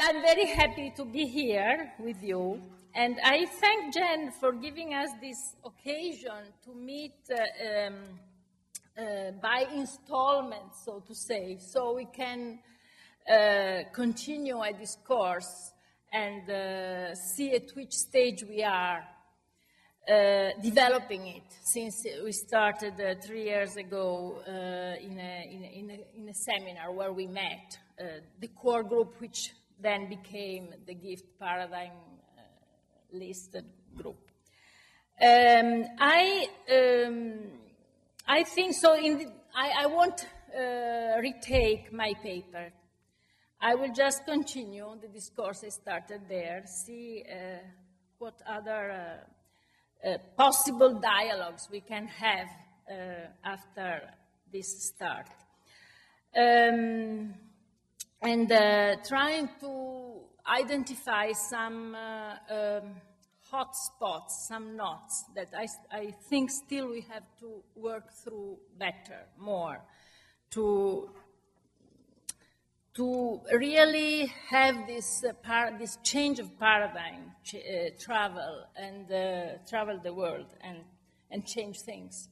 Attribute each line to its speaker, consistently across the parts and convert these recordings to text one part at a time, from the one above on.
Speaker 1: I'm very happy to be here with you, and I thank Jen for giving us this occasion to meet by installments, so to say, so we can continue a discourse and see at which stage we are developing it, since we started 3 years ago in a seminar where we met, the core group, which then became the GIFT paradigm listed group. I think so. I won't retake my paper. I will just continue the discourse I started there, see what other possible dialogues we can have after this start. And trying to identify some hot spots, some knots that I think still we have to work through better, more, to really have this change of paradigm, travel the world and change things.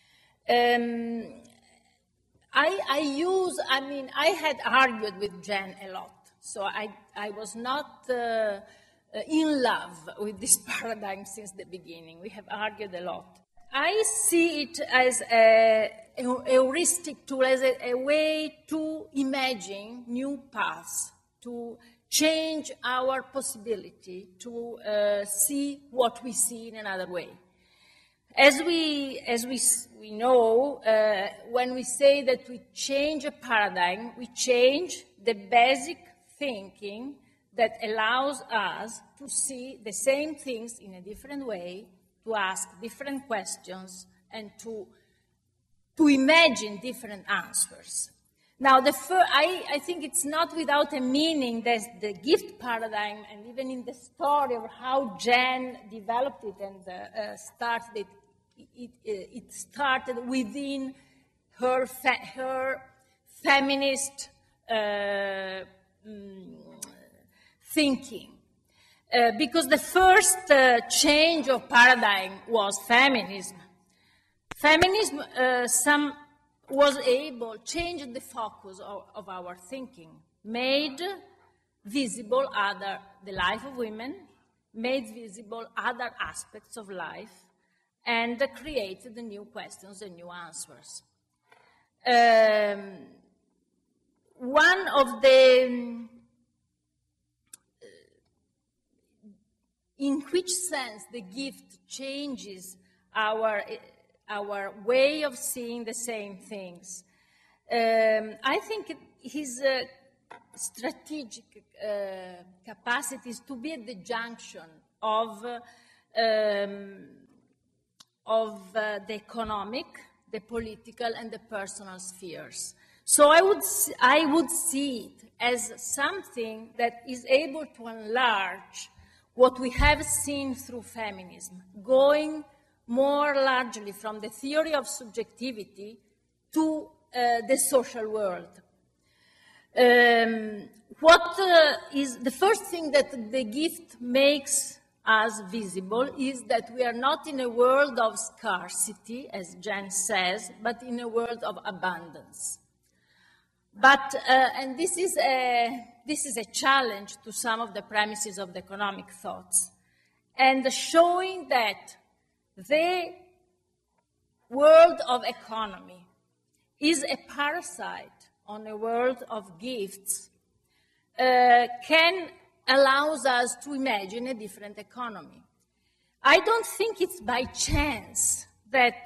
Speaker 1: I had argued with Jen a lot, so I was not in love with this paradigm since the beginning. We have argued a lot. I see it as a heuristic tool, as a way to imagine new paths, to change our possibility, to see what we see in another way. As we know, when we say that we change a paradigm, we change the basic thinking that allows us to see the same things in a different way, to ask different questions, and to imagine different answers. Now, I think it's not without a meaning that the GIFT paradigm, and even in the story of how Jen developed it and started it, it started within her feminist thinking. Because the first change of paradigm was feminism. Feminism was able to change the focus of our thinking, made visible the life of women, made visible other aspects of life, and created new questions and new answers. One of the in which sense the GIFT changes our way of seeing the same things. I think his strategic capacity is to be at the junction of the economic, the political, and the personal spheres. So I would see it as something that is able to enlarge what we have seen through feminism, going more largely from the theory of subjectivity to the social world. What is the first thing that the GIFT makes us visible is that we are not in a world of scarcity, as Jen says, but in a world of abundance. But, and this is a challenge to some of the premises of the economic thoughts, and showing that the world of economy is a parasite on a world of gifts allows us to imagine a different economy. I don't think it's by chance that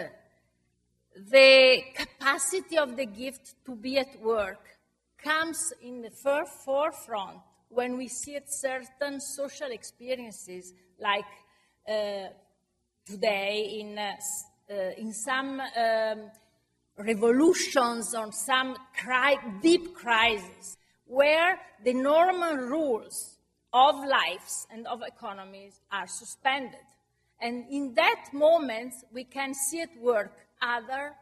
Speaker 1: the capacity of the GIFT to be at work comes in the forefront when we see certain social experiences, like today in some revolutions or some deep crises, where the normal rules of lives and of economies are suspended. And in that moment, we can see at work other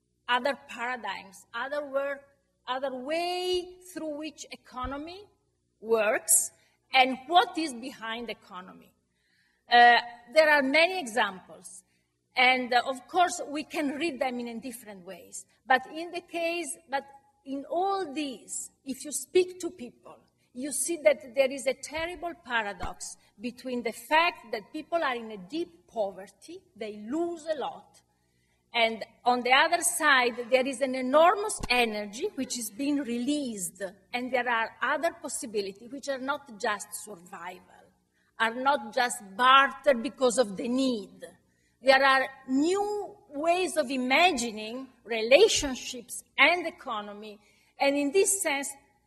Speaker 1: paradigms, other way through which economy works and what is behind the economy. There are many examples, and of course we can read them in different ways. But in all these, if you speak to people, you see that there is a terrible paradox between the fact that people are in a deep poverty, they lose a lot, and on the other side, there is an enormous energy which is being released, and there are other possibilities which are not just survival, are not just barter because of the need. There are new ways of imagining relationships and economy, and in this sense,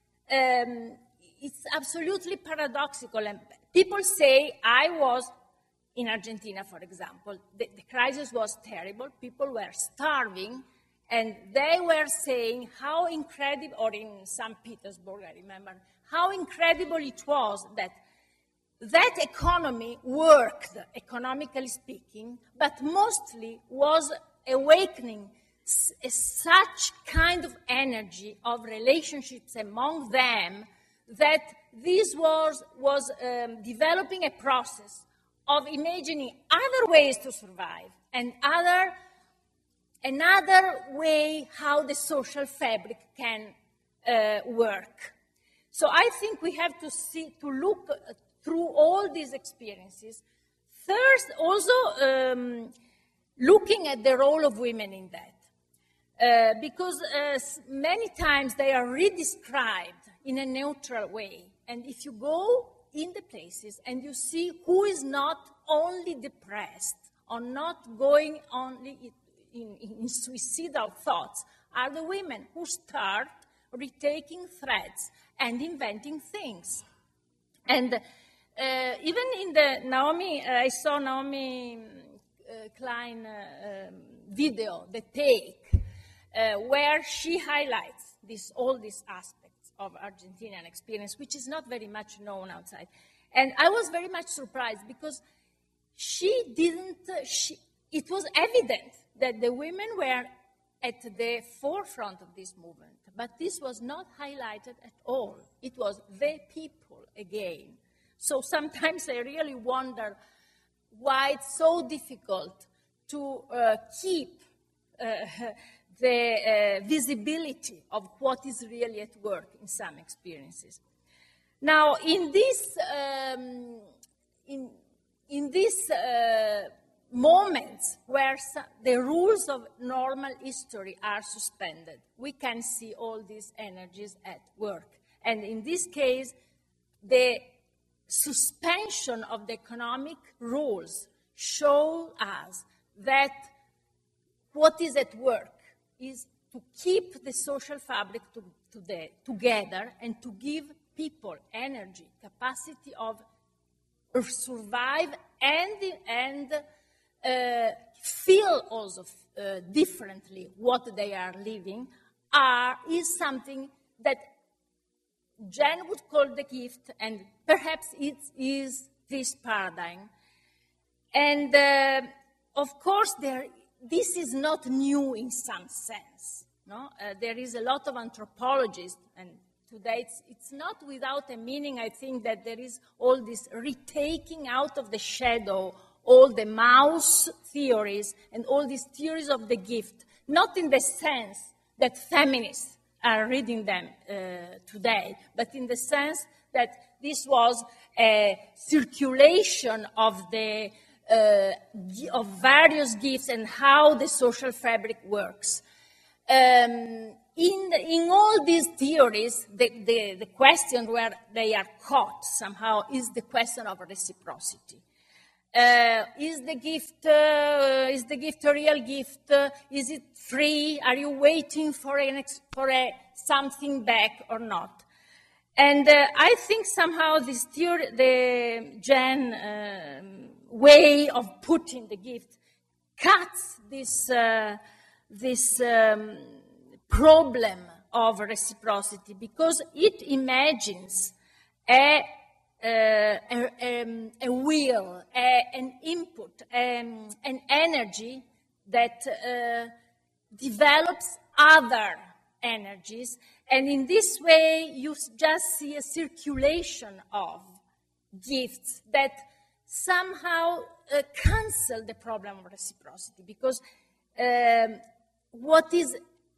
Speaker 1: it's absolutely paradoxical. And people say, I was in Argentina, for example, the crisis was terrible, people were starving, and they were saying how incredible, or in St. Petersburg, I remember, how incredible it was that that economy worked, economically speaking, but mostly was awakening such kind of energy of relationships among them that this was developing a process of imagining other ways to survive and another way how the social fabric can work. So I think we have to look through all these experiences. First, also looking at the role of women in that. Because many times they are redescribed in a neutral way. And if you go in the places and you see who is not only depressed or not going only in suicidal thoughts, are the women who start retaking threads and inventing things. And even in the I saw Naomi Klein video, The Take, where she highlights all these aspects of Argentinian experience, which is not very much known outside. And I was very much surprised because it was evident that the women were at the forefront of this movement, but this was not highlighted at all. It was the people again. So sometimes I really wonder why it's so difficult to keep the visibility of what is really at work in some experiences. Now, in this moments where the rules of normal history are suspended, we can see all these energies at work. And in this case, the suspension of the economic rules show us that what is at work is to keep the social fabric together and to give people energy, capacity of survive and feel also differently what they are living is something that Jen would call the gift, and perhaps it is this paradigm. And of course, this is not new in some sense. No? There is a lot of anthropologists, and today it's not without a meaning, I think, that there is all this retaking out of the shadow, all the mouse theories and all these theories of the gift, not in the sense that feminists are reading them today, but in the sense that this was a circulation of various gifts and how the social fabric works. In all these theories, the question where they are caught somehow is the question of reciprocity. Is the gift a real gift? Is it free? Are you waiting for something back or not? And I think somehow this theory, the Jen way of putting the gift, cuts this problem of reciprocity, because it imagines a will, an input, an energy that develops other energies And in this way, you just see a circulation of gifts that somehow cancel the problem of reciprocity, because what is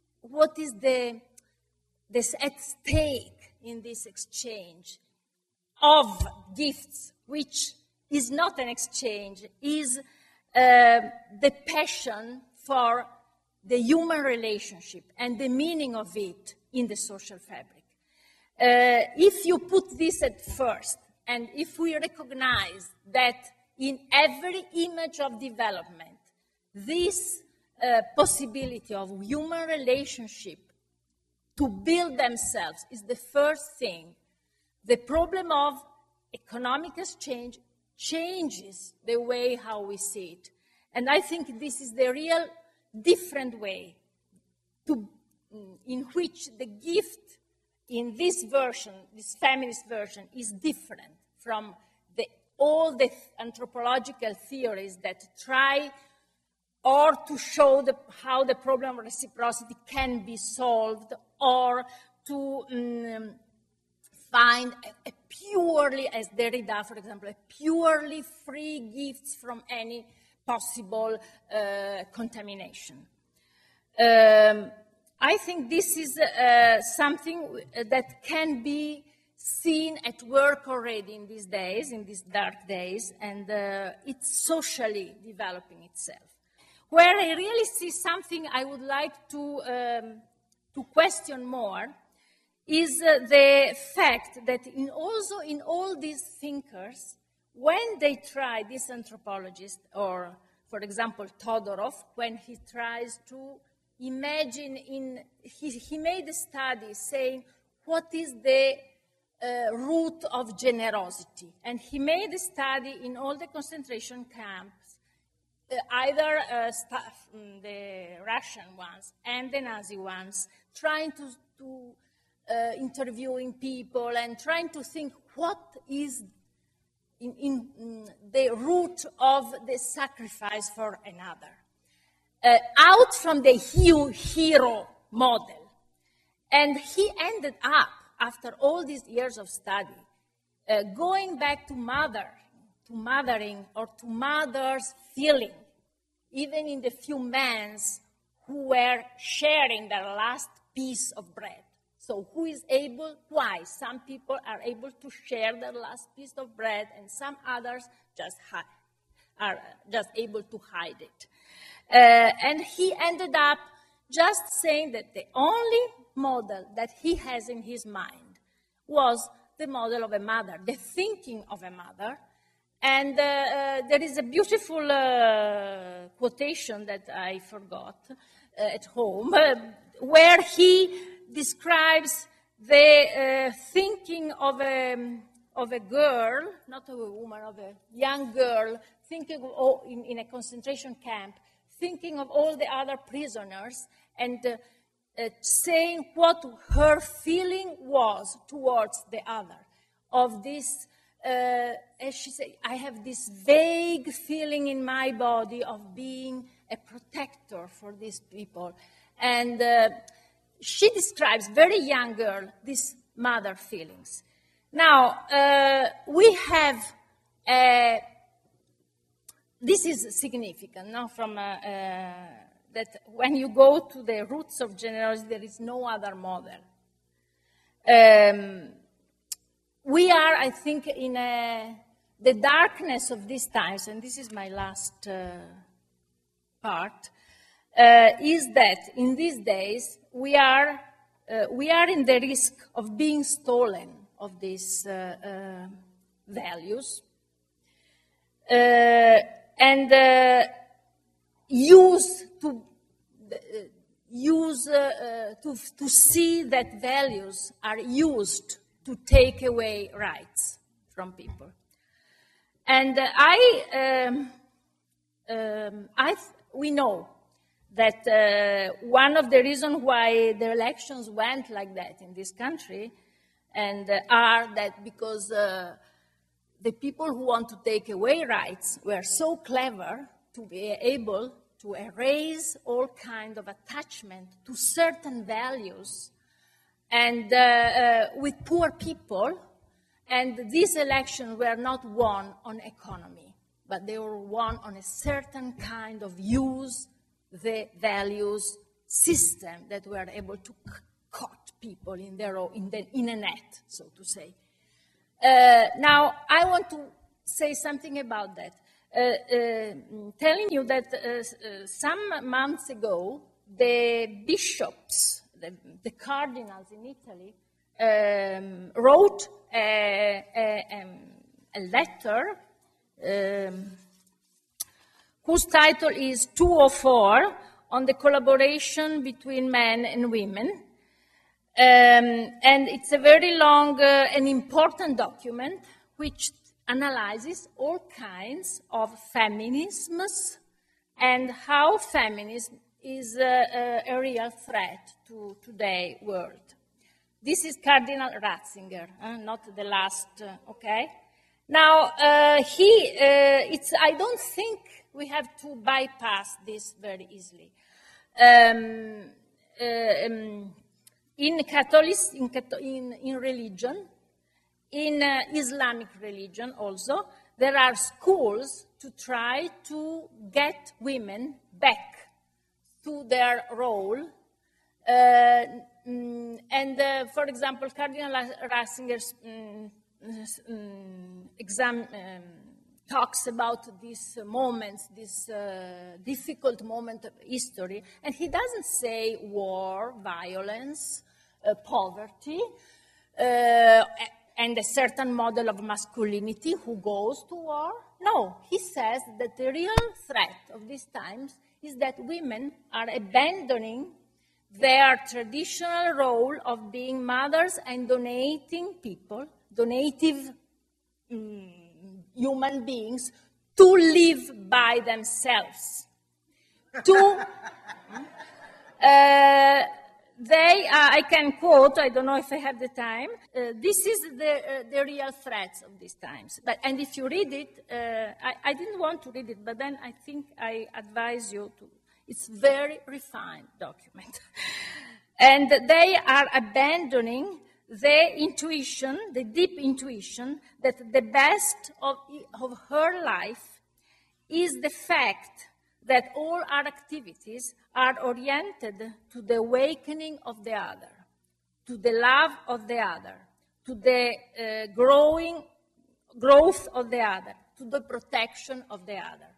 Speaker 1: this at stake in this exchange of gifts, which is not an exchange, is the passion for the human relationship and the meaning of it in the social fabric. If you put this at first, and if we recognize that in every image of development, this possibility of human relationship to build themselves is the first thing, the problem of economic exchange changes the way how we see it. And I think this is the real different way in which the gift in this version, this feminist version, is different from all the anthropological theories that try or to show how the problem of reciprocity can be solved, or to find a purely, as Derrida, for example, a purely free gifts from any possible contamination. I think this is something that can be seen at work already in these days, in these dark days, and it's socially developing itself. Where I really see something I would like to question more is the fact that also in all these thinkers, when they try, this anthropologist, or for example Todorov, when he tries to imagine, he made a study saying what is the root of generosity, and he made a study in all the concentration camps, either the Russian ones and the Nazi ones, trying to interviewing people and trying to think what is in the root of the sacrifice for another, out from the hero model. And he ended up, after all these years of study, going back to mothering, or to mother's feeling, even in the few men who were sharing their last piece of bread. So who is able, why? Some people are able to share their last piece of bread, and some others are just able to hide it. And he ended up just saying that the only model that he has in his mind was the model of a mother, the thinking of a mother. And there is a beautiful quotation that I forgot at home, where he describes the thinking of a girl, not of a woman, of a young girl, thinking in a concentration camp, thinking of all the other prisoners, and saying what her feeling was towards the other, of this, as she said, I have this vague feeling in my body of being a protector for these people. And she describes, very young girl, these mother feelings. Now, we have, this is significant, no, from that when you go to the roots of generosity, there is no other model. We are, I think, in the darkness of these times, and this is my last part, is that in these days we are in the risk of being stolen of these values and used to see that values are used to take away rights from people. And we know that one of the reasons why the elections went like that in this country and are that because the people who want to take away rights were so clever to be able to erase all kind of attachment to certain values and with poor people. And these elections were not won on economy, but they were won on a certain kind of use the values system that were able to caught people in a net, so to say. Now, I want to say something about that. Telling you that some months ago, the bishops, the cardinals in Italy, wrote a letter whose title is 204 on the collaboration between men and women. And it's a very long and important document which analyzes all kinds of feminisms and how feminism is a real threat to today's world. This is Cardinal Ratzinger, not the last, okay? Now, I don't think we have to bypass this very easily. In religion, in Islamic religion also, there are schools to try to get women back to their role. For example, Cardinal Ratzinger's talks about these moments, this difficult moment of history, and he doesn't say war, violence, poverty, and a certain model of masculinity who goes to war. No, he says that the real threat of these times is that women are abandoning their traditional role of being mothers and donating people, donative human beings, to live by themselves. I can quote, I don't know if I have the time, this is the real threats of these times. And if you read it, I didn't want to read it, but then I think I advise you to. It's very refined document. And they are abandoning the intuition, the deep intuition, that the best of her life is the fact that all our activities are oriented to the awakening of the other, to the love of the other, to the growth of the other, to the protection of the other.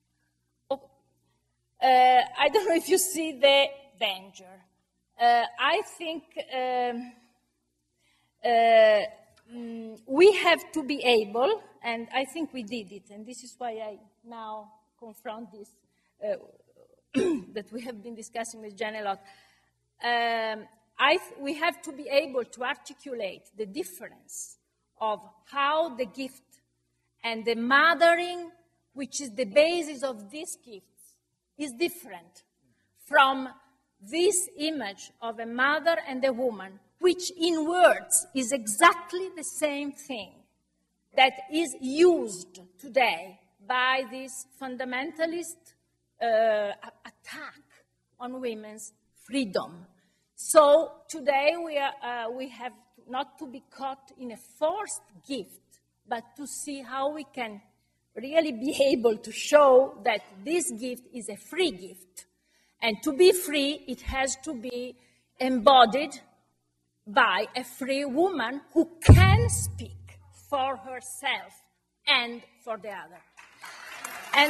Speaker 1: I don't know if you see the danger. I think we have to be able, and I think we did it, and this is why I now confront this that we have been discussing with Jen a lot. We have to be able to articulate the difference of how the gift and the mothering, which is the basis of this gift, is different from this image of a mother and a woman, which in words is exactly the same thing that is used today by this fundamentalist attack on women's freedom. So today we have not to be caught in a forced gift, but to see how we can really be able to show that this gift is a free gift. And to be free, it has to be embodied by a free woman who can speak for herself and for the other. And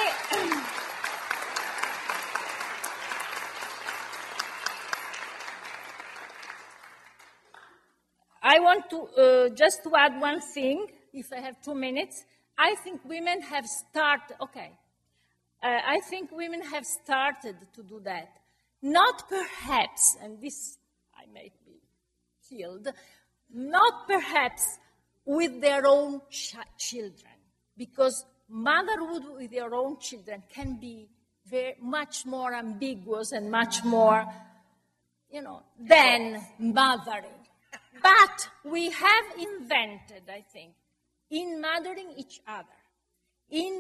Speaker 1: I want to just to add one thing, if I have 2 minutes. I think women have started, I think women have started to do that. Not perhaps, and this I may be killed, not perhaps with their own children, because motherhood with your own children can be much more ambiguous and much more, than mothering. But we have invented, I think, in mothering each other, in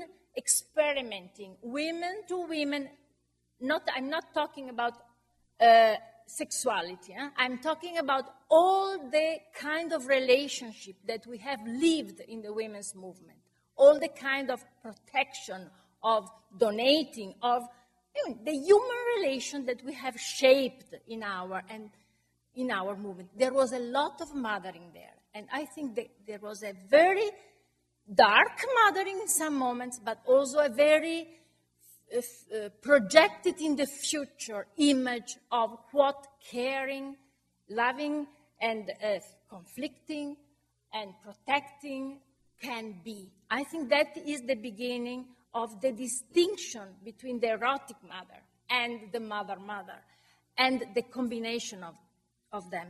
Speaker 1: experimenting women to women. I'm not talking about sexuality. I'm talking about all the kind of relationship that we have lived in the women's movement, all the kind of protection, of donating, of the human relation that we have shaped in our movement. There was a lot of mothering there, and I think that there was a very dark mothering in some moments, but also a very projected in the future image of what caring, loving, and conflicting and protecting can be. I think that is the beginning of the distinction between the erotic mother and the mother-mother, and the combination of them.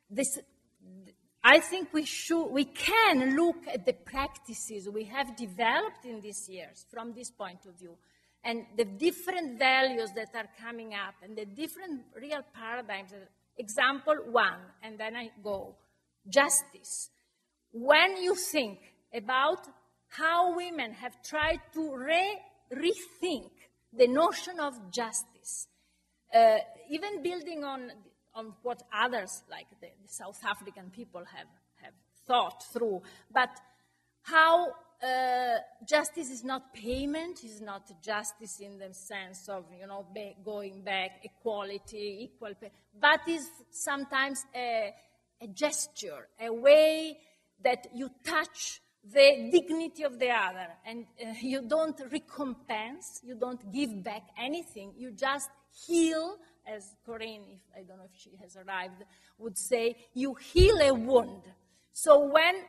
Speaker 1: I think we can look at the practices we have developed in these years from this point of view, and the different values that are coming up, and the different real paradigms. Example one, and then I go, justice. When you think about how women have tried to rethink the notion of justice, even building on what others, like the South African people, have thought through, but how justice is not payment, is not justice in the sense of, going back, equality, equal pay, but is sometimes a gesture, a way that you touch the dignity of the other, and you don't recompense, you don't give back anything, you just heal, as Corinne, I don't know if she has arrived, would say, you heal a wound. So when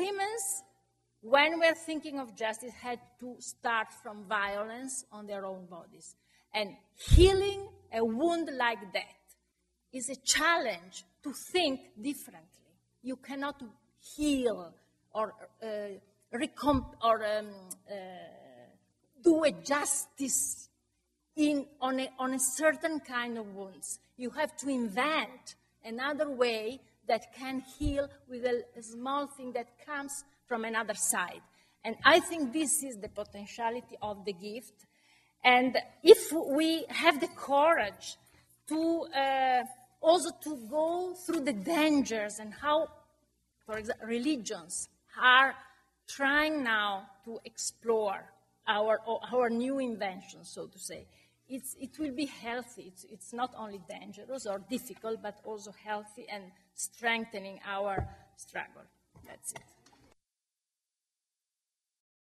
Speaker 1: we're thinking of justice, had to start from violence on their own bodies. And healing a wound like that is a challenge to think differently. You cannot heal or do a justice on a certain kind of wounds. You have to invent another way that can heal with a small thing that comes from another side. And I think this is the potentiality of the gift. And if we have the courage to also to go through the dangers and how, for example, religions are trying now to explore our new inventions, so to say, it will be healthy. It's not only dangerous or difficult, but also healthy and strengthening our struggle. That's it.